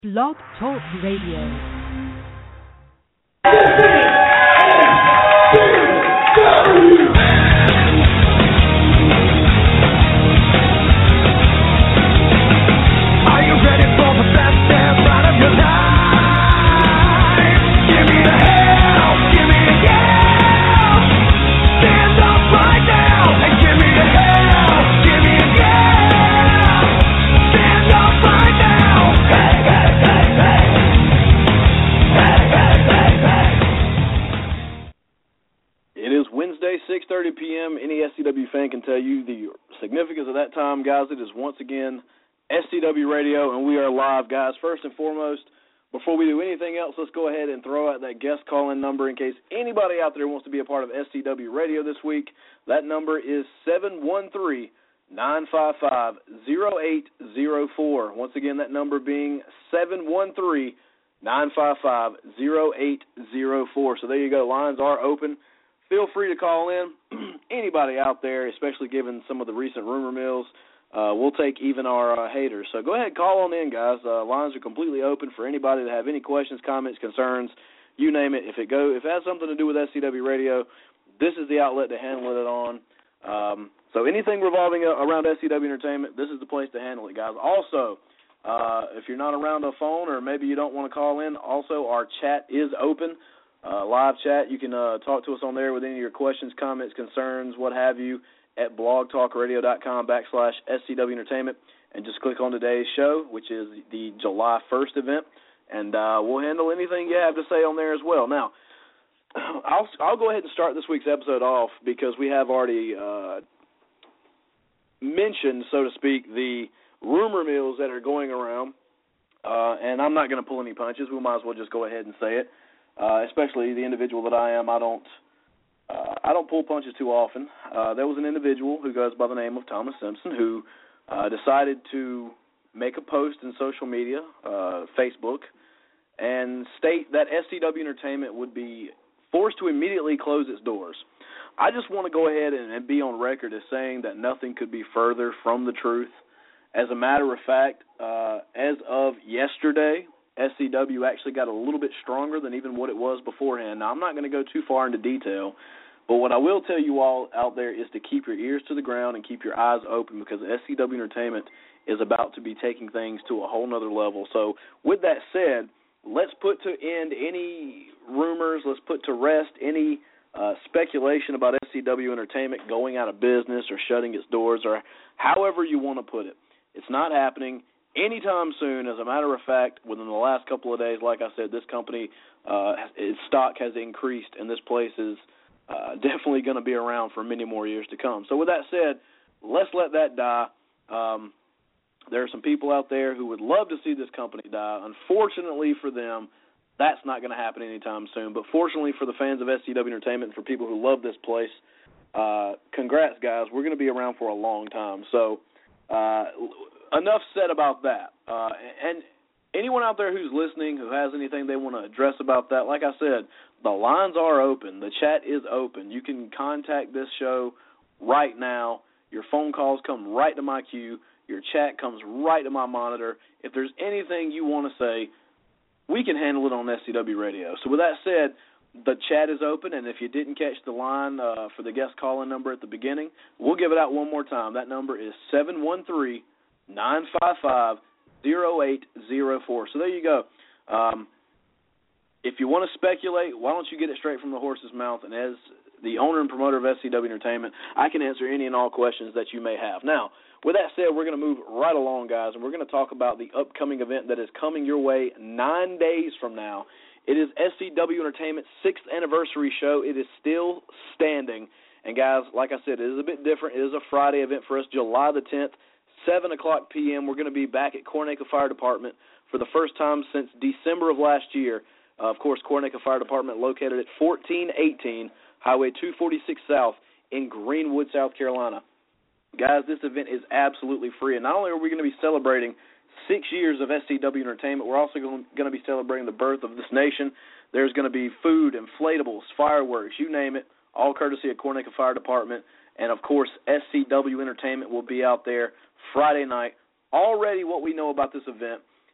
Blog Talk Radio. It is Wednesday, 6:30 p.m. Any SCW fan can tell you the significance of that time, guys. It is once again SCW Radio, and we are live, guys. First and foremost, before we do anything else, let's go ahead and throw out that guest call-in number in case anybody out there wants to be a part of SCW Radio this week. That number is 713-955-0804. Once again, that number being 713-955-0804. So there you go. Lines are open. Feel free to call in. Anybody out there, especially given some of the recent rumor mills, we'll take even our haters. So go ahead, call on in, guys. Lines are completely open for anybody to have any questions, comments, concerns, you name it. If it has something to do with SCW Radio, this is the outlet to handle it on. So anything revolving around SCW Entertainment, this is the place to handle it, guys. Also, if you're not around a phone or maybe you don't want to call in, also our chat is open. Live chat, you can talk to us on there with any of your questions, comments, concerns, what have you, at blogtalkradio.com/SCW Entertainment, and just click on today's show, which is the July 1st event, and we'll handle anything you have to say on there as well. Now, I'll go ahead and start this week's episode off because we have already mentioned, so to speak, the rumor mills that are going around, and I'm not going to pull any punches. We might as well just go ahead and say it. Especially the individual that I am, I don't pull punches too often. There was an individual who goes by the name of Thomas Simpson who decided to make a post in social media, Facebook, and state that SCW Entertainment would be forced to immediately close its doors. I just want to go ahead and be on record as saying that nothing could be further from the truth. As a matter of fact, as of yesterday, SCW actually got a little bit stronger than even what it was beforehand. Now, I'm not going to go too far into detail, but what I will tell you all out there is to keep your ears to the ground and keep your eyes open because SCW Entertainment is about to be taking things to a whole nother level. So with that said, let's put to end any rumors. Let's put to rest any speculation about SCW Entertainment going out of business or shutting its doors or however you want to put it. It's not happening anytime soon. As a matter of fact, within the last couple of days, like I said, this company, its stock has increased, and this place is definitely going to be around for many more years to come. So with that said, let's let that die. There are some people out there who would love to see this company die. Unfortunately for them, that's not going to happen anytime soon. But fortunately for the fans of SCW Entertainment and for people who love this place, congrats, guys. We're going to be around for a long time. So enough said about that. And anyone out there who's listening who has anything they want to address about that, like I said, the lines are open. The chat is open. You can contact this show right now. Your phone calls come right to my queue. Your chat comes right to my monitor. If there's anything you want to say, we can handle it on SCW Radio. So with that said, the chat is open, and if you didn't catch the line for the guest call-in number at the beginning, we'll give it out one more time. That number is 713-955-0804. So there you go. If you want to speculate, why don't you get it straight from the horse's mouth? And as the owner and promoter of SCW Entertainment, I can answer any and all questions that you may have. Now, with that said, we're going to move right along, guys, and we're going to talk about the upcoming event that is coming your way 9 days from now. It is SCW Entertainment's 6th anniversary show. It is still standing. And, guys, like I said, it is a bit different. It is a Friday event for us, July the 10th, 7 o'clock p.m. We're going to be back at Cornacre Fire Department for the first time since December of last year. Of course, Cornacre Fire Department located at 1418 Highway 246 South in Greenwood, South Carolina. Guys, this event is absolutely free. And not only are we going to be celebrating 6 years of SCW Entertainment, we're also going to be celebrating the birth of this nation. There's going to be food, inflatables, fireworks, you name it, all courtesy of Cornacre Fire Department. And, of course, SCW Entertainment will be out there Friday night. Already what we know about this event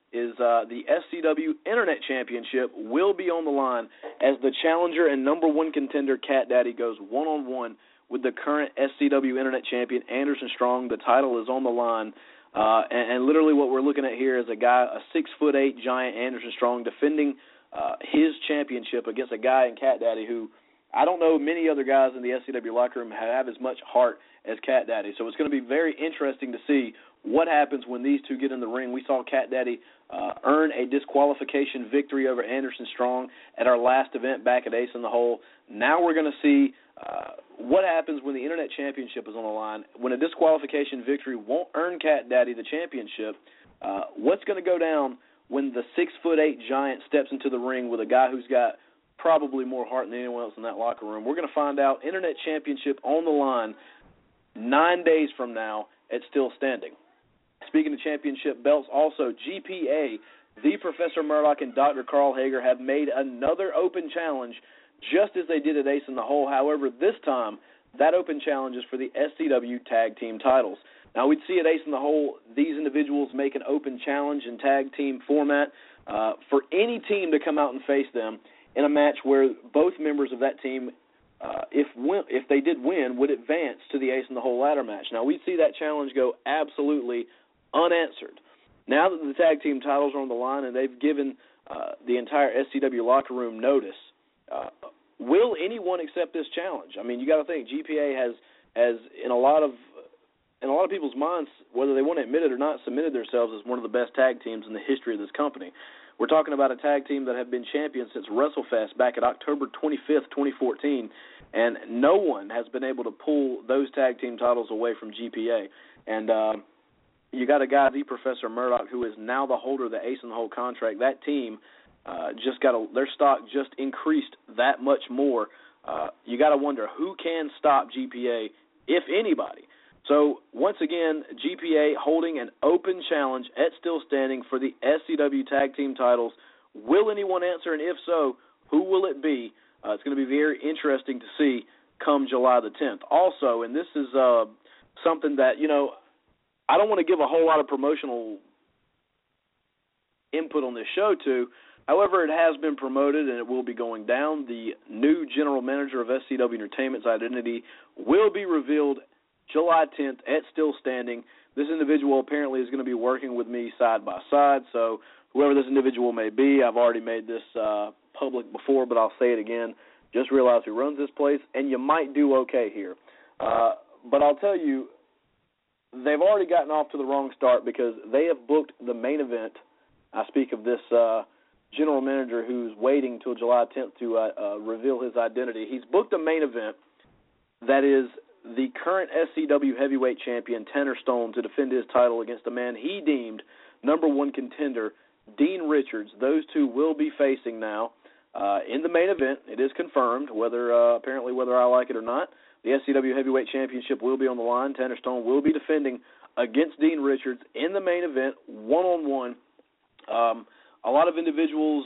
is the SCW Internet Championship will be on the line as the challenger and number one contender Cat Daddy goes one-on-one with the current SCW Internet Champion Anderson Strong. The title is on the line, and literally what we're looking at here is a guy, a 6'8" giant Anderson Strong, defending his championship against a guy in Cat Daddy who I don't know many other guys in the SCW locker room have as much heart as Cat Daddy. So it's going to be very interesting to see what happens when these two get in the ring. We saw Cat Daddy earn a disqualification victory over Anderson Strong at our last event back at Ace in the Hole. Now we're going to see what happens when the Internet Championship is on the line. When a disqualification victory won't earn Cat Daddy the championship, what's going to go down when the 6'8" giant steps into the ring with a guy who's got probably more heart than anyone else in that locker room? We're going to find out. Internet Championship on the line 9 days from now at Still Standing. Speaking of championship belts, also GPA, the Professor Murdoch and Dr. Carl Hager have made another open challenge just as they did at Ace in the Hole. However, this time, that open challenge is for the SCW Tag Team titles. Now, we'd see at Ace in the Hole these individuals make an open challenge in tag team format for any team to come out and face them in a match where both members of that team, if they did win, would advance to the Ace in the Hole ladder match. Now, we'd see that challenge go absolutely unanswered. Now that the tag team titles are on the line and they've given the entire SCW locker room notice, will anyone accept this challenge? I mean, you got to think GPA has in a lot of people's minds, whether they want to admit it or not, cemented themselves as one of the best tag teams in the history of this company. We're talking about a tag team that have been champions since WrestleFest back at October 25th, 2014, and no one has been able to pull those tag team titles away from GPA. And you got a guy, the Professor Murdoch, who is now the holder of the Ace in the Hole contract. That team their stock just increased that much more. You got to wonder who can stop GPA, if anybody. So, once again, GPA holding an open challenge at Still Standing for the SCW Tag Team titles. Will anyone answer, and if so, who will it be? It's going to be very interesting to see come July the 10th. Also, and this is something that, I don't want to give a whole lot of promotional input on this show to. However, it has been promoted and it will be going down. The new general manager of SCW Entertainment's identity will be revealed July 10th at Still Standing. This individual apparently is going to be working with me side by side, so whoever this individual may be, I've already made this public before, but I'll say it again. Just realize who runs this place, and you might do okay here. But I'll tell you, they've already gotten off to the wrong start because they have booked the main event. I speak of this general manager who's waiting till July 10th to reveal his identity. He's booked a main event that is the current SCW heavyweight champion, Tanner Stone, to defend his title against a man he deemed number one contender, Dean Richards. Those two will be facing now in the main event. It is confirmed, whether I like it or not. The SCW heavyweight championship will be on the line. Tanner Stone will be defending against Dean Richards in the main event, one-on-one. A lot of individuals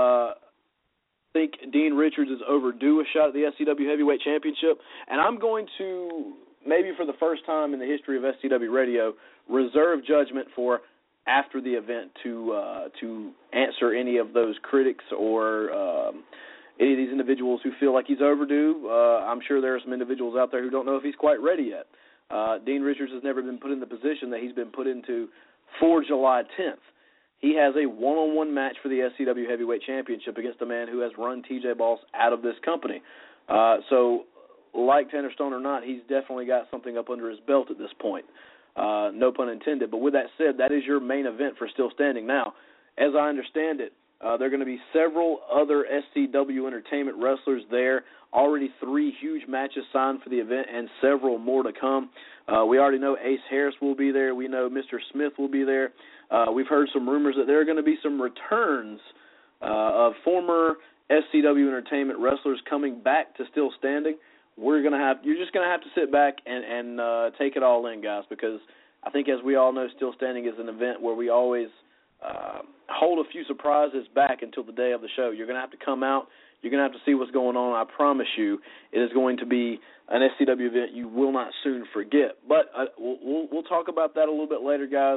think Dean Richards is overdue a shot at the SCW Heavyweight Championship, and I'm going to, maybe for the first time in the history of SCW Radio, reserve judgment for after the event to answer any of those critics or any of these individuals who feel like he's overdue. I'm sure there are some individuals out there who don't know if he's quite ready yet. Dean Richards has never been put in the position that he's been put into for July 10th. He has a one-on-one match for the SCW Heavyweight Championship against a man who has run TJ Boss out of this company. So, like Tanner Stone or not, he's definitely got something up under his belt at this point. No pun intended. But with that said, that is your main event for Still Standing. Now, as I understand it, there are going to be several other SCW Entertainment wrestlers there. Already 3 huge matches signed for the event and several more to come. We already know Ace Harris will be there. We know Mr. Smith will be there. We've heard some rumors that there are going to be some returns of former SCW Entertainment wrestlers coming back to Still Standing. You're just going to have to sit back and take it all in, guys, because I think, as we all know, Still Standing is an event where we always hold a few surprises back until the day of the show. You're going to have to come out. You're going to have to see what's going on. I promise you it is going to be an SCW event you will not soon forget. But we'll talk about that a little bit later, guys.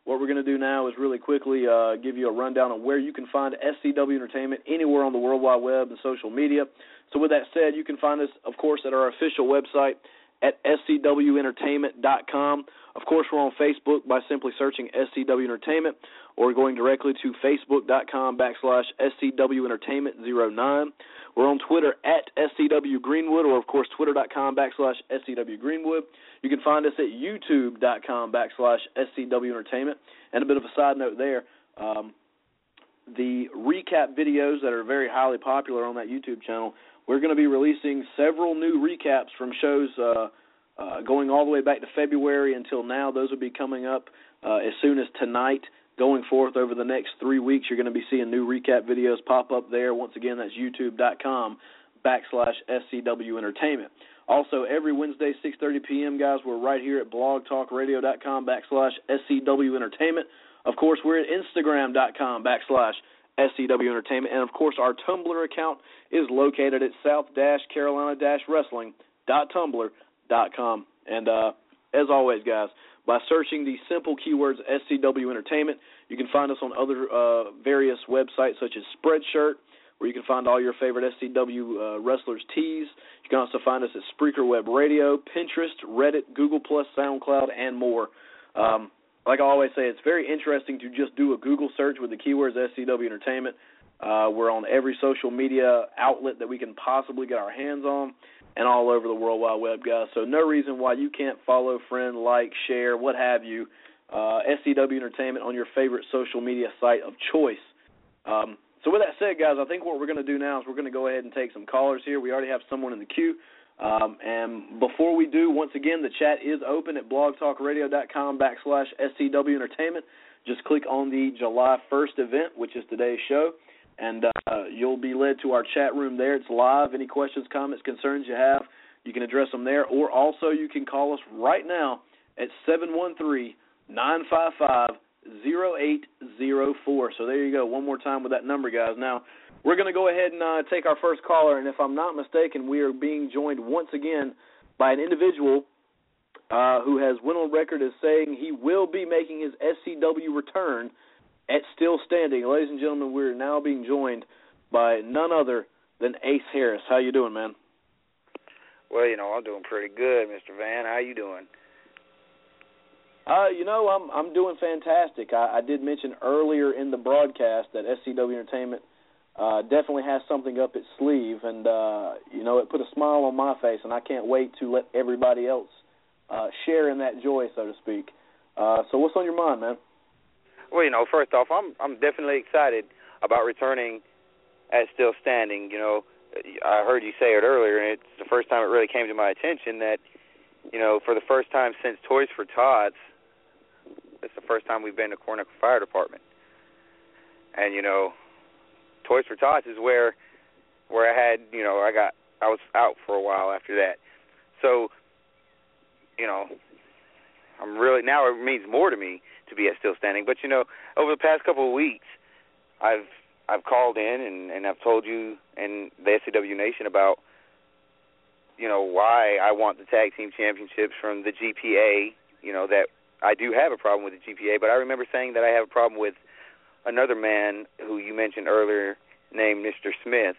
what we're going to do now is really quickly give you a rundown on where you can find SCW Entertainment anywhere on the World Wide Web and social media. So with that said, you can find us, of course, at our official website at scwentertainment.com. Of course, we're on Facebook by simply searching SCW Entertainment or going directly to facebook.com/SCW Entertainment09. We're on Twitter at SCW Greenwood or, of course, twitter.com/SCW Greenwood. You can find us at youtube.com/SCW Entertainment. And a bit of a side note there, the recap videos that are very highly popular on that YouTube channel, we're going to be releasing several new recaps from shows going all the way back to February until now. Those will be coming up as soon as tonight. Going forth over the next 3 weeks, you're going to be seeing new recap videos pop up there. Once again, that's youtube.com/SCW Entertainment. Also, every Wednesday, 6:30 p.m., guys, we're right here at blogtalkradio.com/SCW Entertainment. Of course, we're at Instagram.com/SCW Entertainment. And, of course, our Tumblr account is located at south-carolina-wrestling.tumblr.com. And as always, guys, by searching the simple keywords SCW Entertainment, you can find us on other various websites such as Spreadshirt, where you can find all your favorite SCW wrestlers' tees. You can also find us at Spreaker Web Radio, Pinterest, Reddit, Google+, SoundCloud, and more. Like I always say, it's very interesting to just do a Google search with the keywords SCW Entertainment. We're on every social media outlet that we can possibly get our hands on, and all over the World Wide Web, guys. So no reason why you can't follow, friend, like, share, what have you, SCW Entertainment on your favorite social media site of choice. So with that said, guys, I think what we're going to do now is we're going to go ahead and take some callers here. We already have someone in the queue. And before we do, once again, the chat is open at blogtalkradio.com/SCW Entertainment. Just click on the July 1st event, which is today's show, and you'll be led to our chat room there. It's live. Any questions, comments, concerns you have, you can address them there. Or also you can call us right now at 713-955-0804. So there you go. One more time with that number, guys. Now, we're going to go ahead and take our first caller, and if I'm not mistaken, we are being joined once again by an individual who has went on record as saying he will be making his SCW return at Still Standing. Ladies and gentlemen, we're now being joined by none other than Ace Harris. How you doing, man? Well, I'm doing pretty good, Mr. Van. How you doing? I'm doing fantastic. I did mention earlier in the broadcast that SCW Entertainment definitely has something up its sleeve, and, it put a smile on my face, and I can't wait to let everybody else share in that joy, so to speak. So what's on your mind, man? Well, first off, I'm definitely excited about returning at Still Standing. I heard you say it earlier, and it's the first time it really came to my attention that, for the first time since Toys for Tots, it's the first time we've been to Cornhusker Fire Department. And, Toys for Tots is where I had, I was out for a while after that. So, I'm really, now it means more to me to be at Still Standing. But, over the past couple of weeks, I've called in and I've told you and the SCW Nation about, why I want the tag team championships from the GPA, that I do have a problem with the GPA, but I remember saying that I have a problem with another man who you mentioned earlier named Mr. Smith.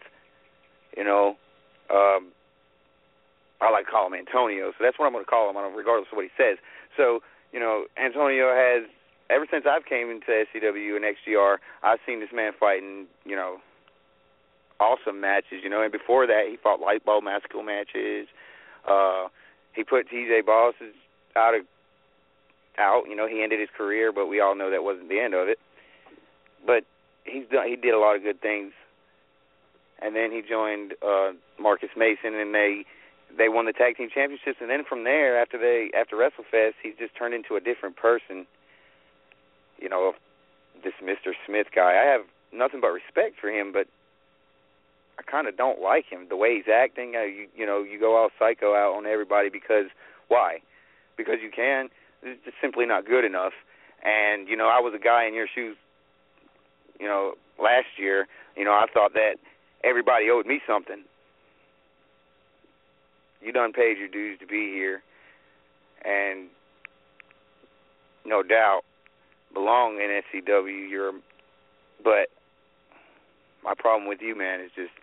I like to call him Antonio, so that's what I'm going to call him, regardless of what he says. So, Antonio has, ever since I've came into SCW and XGR, I've seen this man fighting, awesome matches, and before that he fought light bulb maskell matches. He put TJ Boss out. He ended his career, but we all know that wasn't the end of it. But he did a lot of good things. And then he joined Marcus Mason, and they won the tag team championships. And then from there, after WrestleFest, he's just turned into a different person. This Mr. Smith guy. I have nothing but respect for him, but I kind of don't like him. The way he's acting, you go all psycho out on everybody because, why? Because you can. It's just simply not good enough. And, I was a guy in your shoes, last year. I thought that everybody owed me something. You done paid your dues to be here. And no doubt belong in SCW. But my problem with you, man, is just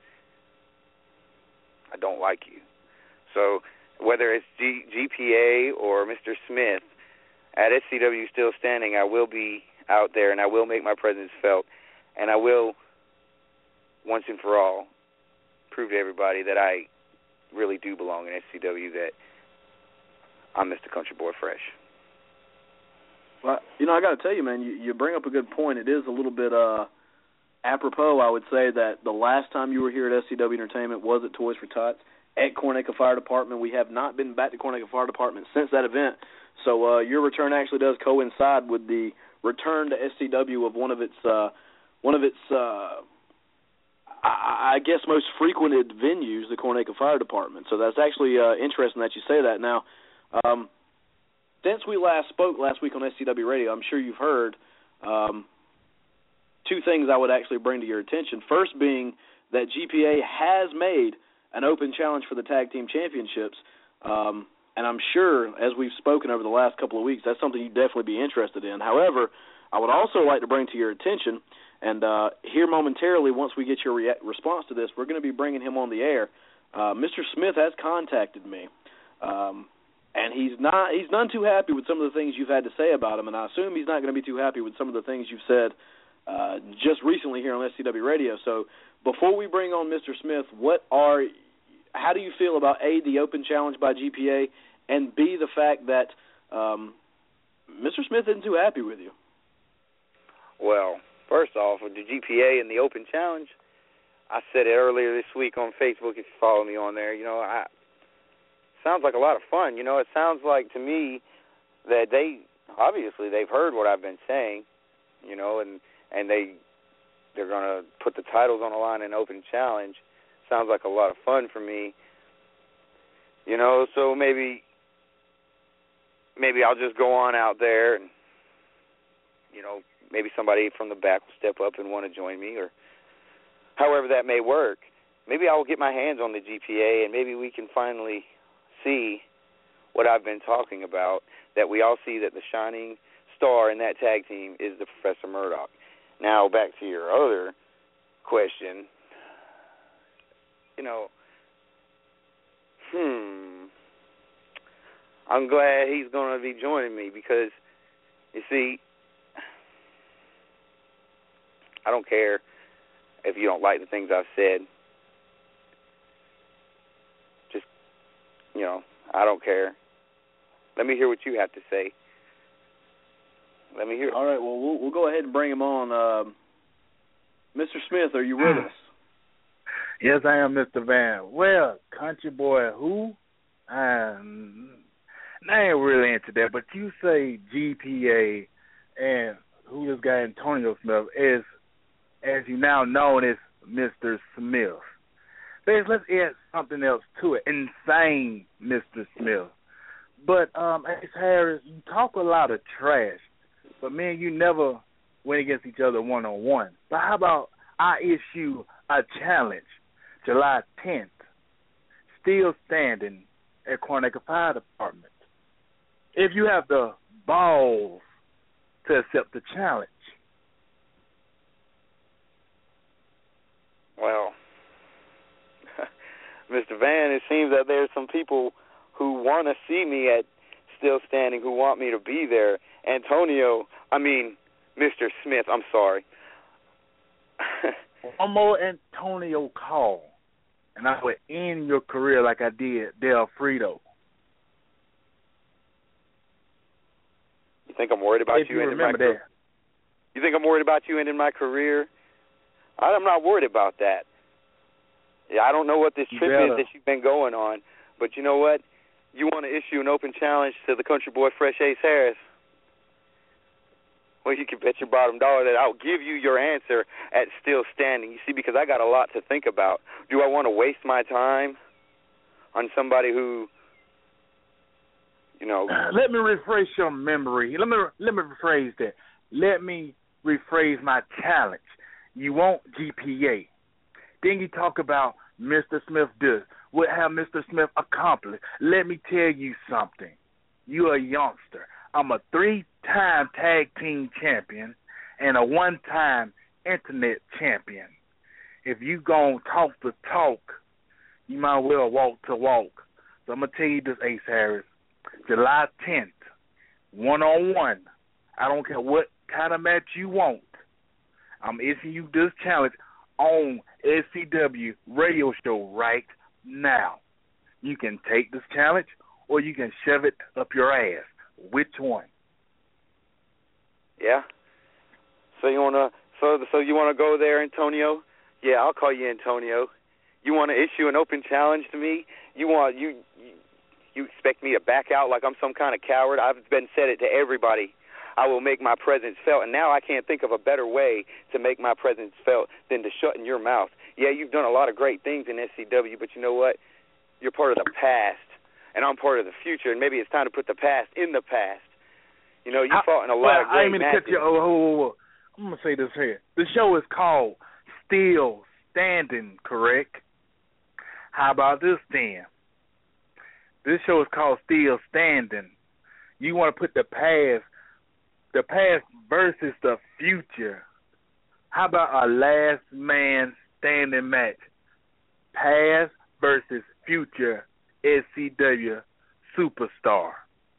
I don't like you. So whether it's GPA or Mr. Smith, at SCW Still Standing, I will be out there and I will make my presence felt, and I will, once and for all, prove to everybody that I really do belong in SCW, that I'm Mr. Country Boy Fresh. Well, I got to tell you, man, you bring up a good point. It is a little bit apropos, I would say, that the last time you were here at SCW Entertainment was at Toys for Tots at Cornacre Fire Department. We have not been back to Cornacre Fire Department since that event. So your return actually does coincide with the return to SCW of one of its I guess most frequented venues, the Cornacre Fire Department. So that's actually interesting that you say that. Now, since we last spoke last week on SCW Radio, I'm sure you've heard two things I would actually bring to your attention. First being that GPA has made an open challenge for the Tag Team Championships, and I'm sure, as we've spoken over the last couple of weeks, that's something you'd definitely be interested in. However, I would also like to bring to your attention, and here momentarily, once we get your response to this, we're going to be bringing him on the air. Mr. Smith has contacted me, and he's none too happy with some of the things you've had to say about him, and I assume he's not going to be too happy with some of the things you've said just recently here on SCW Radio. So before we bring on Mr. Smith, how do you feel about, A, the open challenge by GPA, and B, the fact that Mr. Smith isn't too happy with you? Well, first off, with the GPA and the open challenge, I said it earlier this week on Facebook, if you follow me on there, sounds like a lot of fun. It sounds like to me that they've heard what I've been saying, and they're going to put the titles on the line in open challenge. Sounds like a lot of fun for me. So maybe I'll just go on out there and, maybe somebody from the back will step up and want to join me, or however that may work. Maybe I will get my hands on the GPA, and maybe we can finally see what I've been talking about, that we all see that the shining star in that tag team is the Professor Murdoch. Now, back to your other question. I'm glad he's going to be joining me because, you see, I don't care if you don't like the things I've said. Just, I don't care. Let me hear what you have to say. Let me hear it. All right, well, we'll go ahead and bring him on. Mr. Smith, are you with us? Yes, I am, Mr. Van. Well, Country Boy who? I ain't really into that, but you say GPA and who this guy Antonio Smith is, as you now known as Mr. Smith. Let's add something else to it. Insane Mr. Smith. But, Ace Harris, you talk a lot of trash, but, man, you never went against each other one-on-one. But how about I issue a challenge, July 10th, Still Standing at Cornacre Fire Department. If you have the balls to accept the challenge. Well, Mr. Van, it seems that there's some people who want to see me at Still Standing, who want me to be there. Mr. Smith, I'm sorry. One more Antonio call, and I would end your career like I did Del Frito. You think I'm worried about you ending my career? You think I'm worried about you ending my career? I'm not worried about that. Yeah, I don't know what this trip is that you've been going on, but you know what? You want to issue an open challenge to the Country Boy Fresh Ace Harris? Well, you can bet your bottom dollar that I'll give you your answer at Still Standing. You see, because I got a lot to think about. Do I want to waste my time on somebody who, Let me rephrase your memory. Let me rephrase that. Let me rephrase my challenge. You want GPA. Then you talk about Mr. Smith does. What have Mr. Smith accomplished? Let me tell you something. You're a youngster. I'm a 3-time tag team champion and a 1-time internet champion. If you gonna talk the talk, you might well walk the walk. So I'm going to tell you this, Ace Harris. July 10th, one-on-one. I don't care what kind of match you want. I'm issuing you this challenge on SCW radio show right now. You can take this challenge or you can shove it up your ass. Which one? Yeah. So you wanna go there, Antonio? Yeah, I'll call you Antonio. You want to issue an open challenge to me? You expect me to back out like I'm some kind of coward? I've said it to everybody. I will make my presence felt, and now I can't think of a better way to make my presence felt than to shut in your mouth. Yeah, you've done a lot of great things in SCW, but you know what? You're part of the past, and I'm part of the future, and maybe it's time to put the past in the past. You know, you fought in a lot of great matches. I'm going to say this here. The show is called Still Standing, correct? How about this then? This show is called Still Standing. You want to put the past versus the future. How about a last man standing match? Past versus future SCW superstar.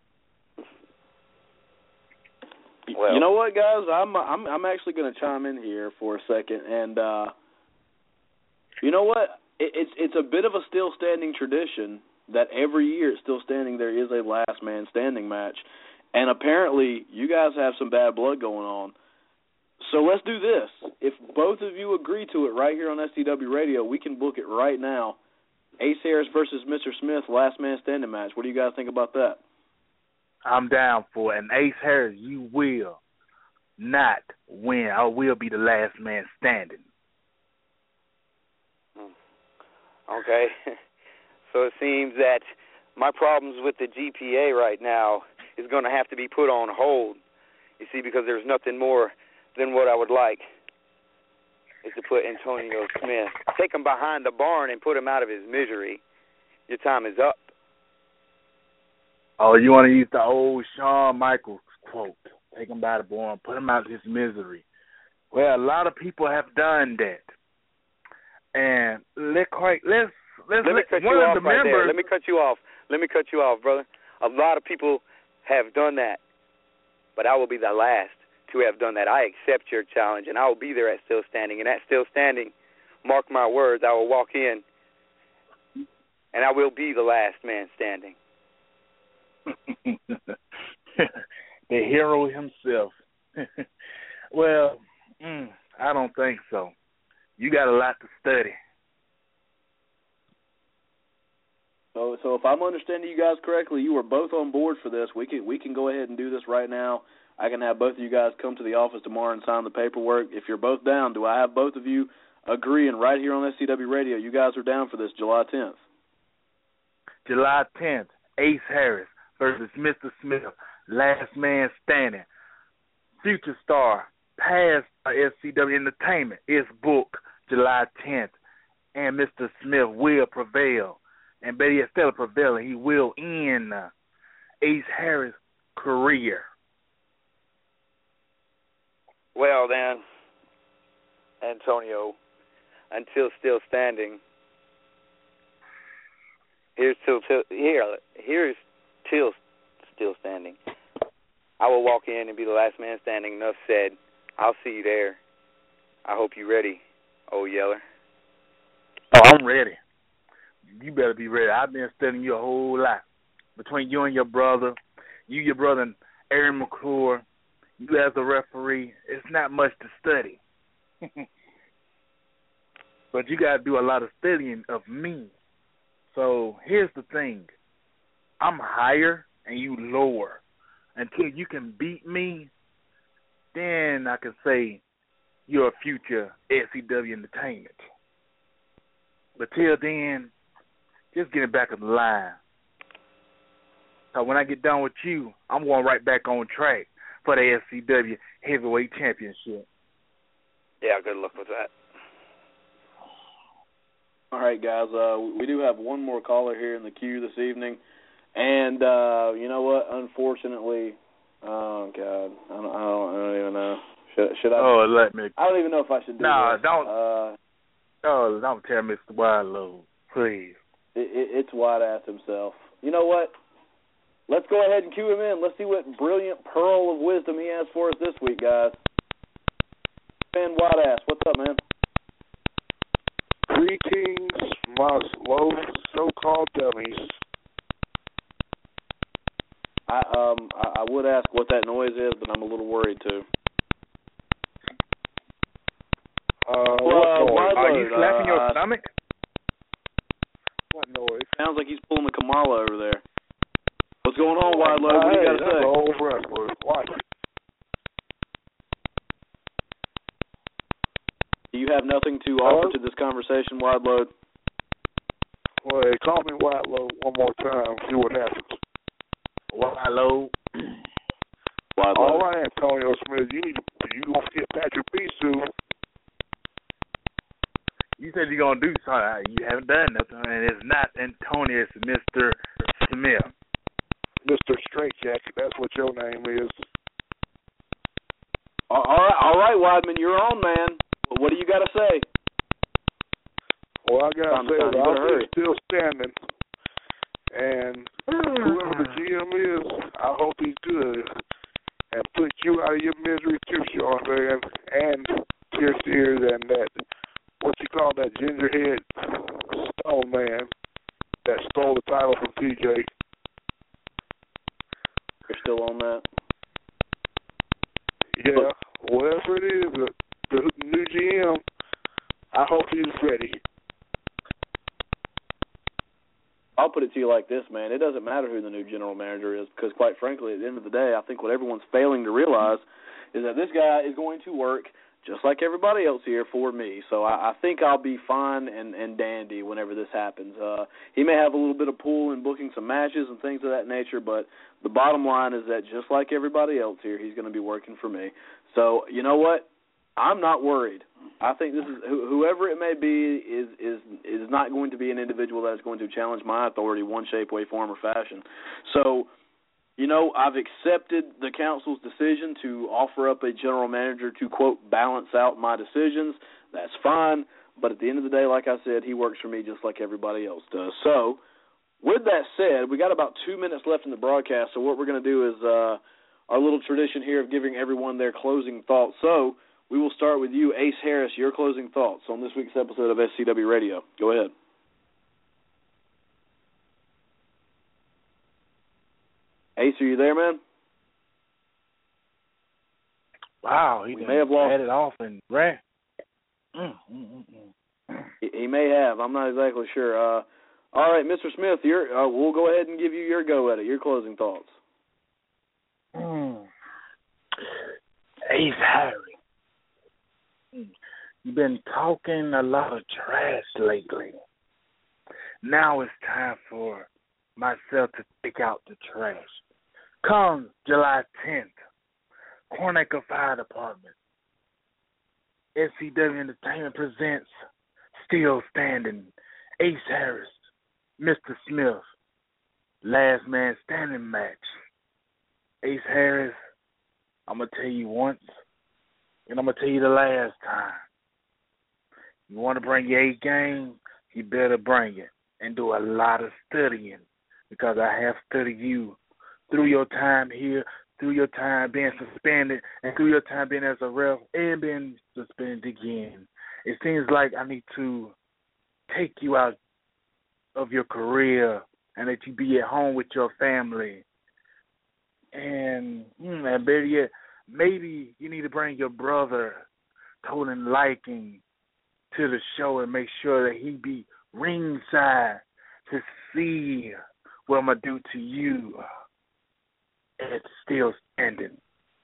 Well, you know what, guys? I'm actually going to chime in here for a second, and you know what? It's a bit of a still standing tradition that every year at Still Standing there is a last man standing match, and apparently you guys have some bad blood going on. So let's do this. If both of you agree to it right here on SCW Radio, we can book it right now. Ace Harris versus Mr. Smith, last man standing match. What do you guys think about that? I'm down for it. And Ace Harris, you will not win. I will be the last man standing. Okay. So it seems that my problems with the GPA right now is going to have to be put on hold. You see, because there's nothing more than what I would like is to put Antonio Smith, take him behind the barn and put him out of his misery. Your time is up. Oh, you want to use the old Shawn Michaels quote, take him by the barn, put him out of his misery. Well, a lot of people have done that. And let me cut you off right there. Let me cut you off, brother. A lot of people have done that, but I will be the last to have done that. I accept your challenge, and I will be there at Still Standing. And at Still Standing, mark my words, I will walk in, and I will be the last man standing. The hero himself. Well, I don't think so. You got a lot to study. So if I'm understanding you guys correctly, you are both on board for this. We can go ahead and do this right now. I can have both of you guys come to the office tomorrow and sign the paperwork. If you're both down, do I have both of you agreeing right here on SCW Radio? You guys are down for this July 10th. July 10th, Ace Harris versus Mr. Smith, last man standing. Future star, past SCW Entertainment is booked July 10th, and Mr. Smith will prevail. And Betty Estella prevailing, he will end Ace Harris' career. Well then, Antonio, until Still Standing, here's Still Standing. I will walk in and be the last man standing. Enough said. I'll see you there. I hope you're ready, old Yeller. Oh, I'm ready. You better be ready. I've been studying you a whole lot. Between you and your brother, your brother and Aaron McClure, you as a referee, it's not much to study. But you got to do a lot of studying of me. So here's the thing. I'm higher and you lower. Until you can beat me, then I can say you're a future SCW Entertainment. But till then, just get back in the line. So when I get done with you, I'm going right back on track for the SCW Heavyweight Championship. Yeah, good luck with that. All right, guys. We do have one more caller here in the queue this evening. And you know what? Unfortunately, Oh God, I don't even know. Should I? Oh, let me. I don't even know if I should do this. Don't tell Mr. Wildlow, please. It's White Ass himself. You know what? Let's go ahead and cue him in. Let's see what brilliant pearl of wisdom he has for us this week, guys. Man, White Ass, what's up, man? Greetings, my slow so-called dummies. I would ask what that noise is, but I'm a little worried too. What noise? Are you slapping your stomach? What noise? Sounds like he's pulling the Kamala over there. What's going on, Wide Load? What do you got to say? That's an old wrestler. Watch it. Do you have nothing to offer to this conversation, Wide Load? Well, hey, call me White Low one more time. See what happens. White Low. All right, Antonio Smith. You gonna get Patrick B soon? You said you're gonna do something. You haven't done nothing, and it's not Antonio. It's Mr. Smith. Mr. Straight Jacket. That's what your name is. All right, Weidman, you're on, man. What do you got to say? Well, I got to say that I'm still standing, and whoever the GM is, I hope he's good and put you out of your misery too, Sean, man, and Pierce Sears and that, what you call that gingerhead stone man that stole the title from TJ. You're still on that? Yeah, whatever it is, the new GM, I hope he's ready. I'll put it to you like this, man. It doesn't matter who the new general manager is because, quite frankly, at the end of the day, I think what everyone's failing to realize is that this guy is going to work just like everybody else here for me. So I think I'll be fine and dandy whenever this happens. He may have a little bit of pull in booking some matches and things of that nature, but the bottom line is that just like everybody else here, he's going to be working for me. So you know what? I'm not worried. I think this is whoever it may be is not going to be an individual that is going to challenge my authority one shape, way, form, or fashion. So, you know, I've accepted the council's decision to offer up a general manager to, quote, balance out my decisions. That's fine. But at the end of the day, like I said, he works for me just like everybody else does. So, with that said, we got about 2 minutes left in the broadcast. So what we're going to do is our little tradition here of giving everyone their closing thoughts. So, we will start with you, Ace Harris, your closing thoughts on this week's episode of SCW Radio. Go ahead. Ace, are you there, man? Wow, he may have lost it off and ran. He may have. I'm not exactly sure. All right, Mr. Smith, we'll go ahead and give you your go at it, your closing thoughts. Ace Harris. You've been talking a lot of trash lately. Now it's time for myself to take out the trash. Come July 10th, Cornacre Fire Department, SCW Entertainment presents Still Standing, Ace Harris, Mr. Smith, Last Man Standing match. Ace Harris, I'm going to tell you once, and I'm going to tell you the last time. You want to bring your A game, you better bring it and do a lot of studying because I have studied you through your time here, through your time being suspended, and through your time being as a ref and being suspended again. It seems like I need to take you out of your career and that you be at home with your family. And better yet, maybe you need to bring your brother, Colin Liking, to the show and make sure that he be ringside to see what I'm going to do to you. And it's Still Standing.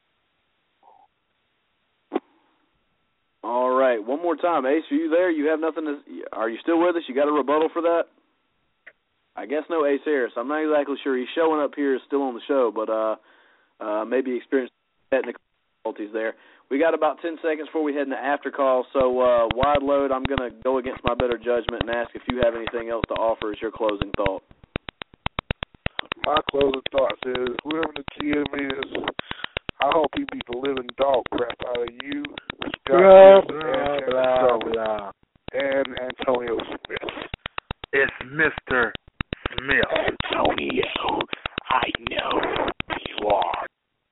All right. One more time. Ace, are you there? You have nothing to... Are you still with us? You got a rebuttal for that? I guess no Ace Harris. I'm not exactly sure. He's showing up here, still on the show, but maybe experienced technical difficulties there. We got about 10 seconds before we head into after call, so Wide Load, I'm going to go against my better judgment and ask if you have anything else to offer as your closing thought. My closing thoughts is whoever the GM is, I hope he beat the living dog crap out of you, Blah, Scott blah, blah. and Antonio Smith. It's Mr. Smith. Antonio, I know who you are.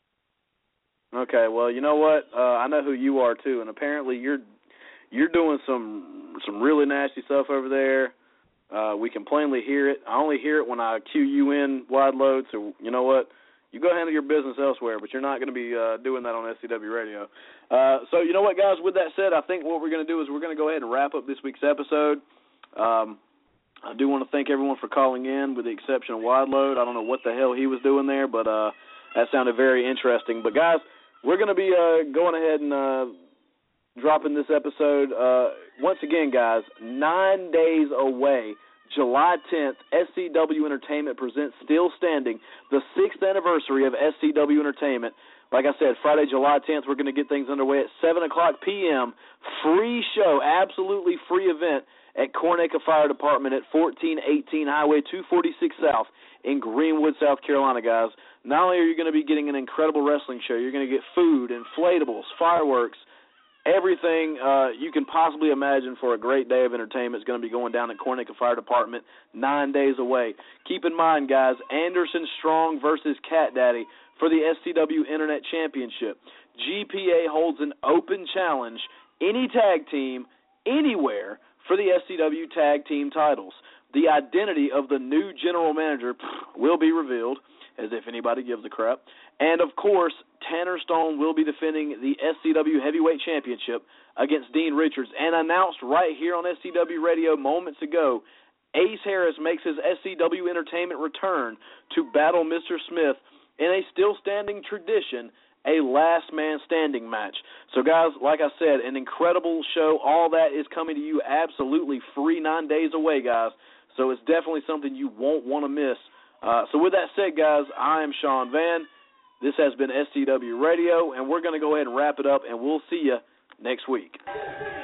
Okay, well, you know what? I know who you are too, and apparently you're doing some really nasty stuff over there. We can plainly hear it. I only hear it when I cue you in, Wide Load. So you know what? You go handle your business elsewhere, but you're not going to be doing that on SCW Radio. So you know what, guys? With that said, I think what we're going to do is we're going to go ahead and wrap up this week's episode. I do want to thank everyone for calling in, with the exception of Wide Load. I don't know what the hell he was doing there, but that sounded very interesting. But guys, we're going to be going ahead and dropping this episode. Once again, guys, 9 days away, July 10th, SCW Entertainment presents Still Standing, the 6th anniversary of SCW Entertainment. Like I said, Friday, July 10th, we're going to get things underway at 7 o'clock p.m. Free show, absolutely free event at Cornacre Fire Department at 1418 Highway 246 South in Greenwood, South Carolina, guys. Not only are you going to be getting an incredible wrestling show, you're going to get food, inflatables, fireworks, everything you can possibly imagine for a great day of entertainment is going to be going down at Cornacre Fire Department 9 days away. Keep in mind, guys, Anderson Strong versus Cat Daddy for the SCW Internet Championship. GPA holds an open challenge, any tag team, anywhere, for the SCW Tag Team titles. The identity of the new general manager will be revealed, as if anybody gives a crap. And, of course, Tanner Stone will be defending the SCW Heavyweight Championship against Dean Richards. And announced right here on SCW Radio moments ago, Ace Harris makes his SCW Entertainment return to battle Mr. Smith in a still-standing tradition, a last man standing match. So, guys, like I said, an incredible show. All that is coming to you absolutely free 9 days away, guys. So it's definitely something you won't want to miss. So with that said, guys, I am Sean Van. This has been SCW Radio, and we're going to go ahead and wrap it up, and we'll see you next week.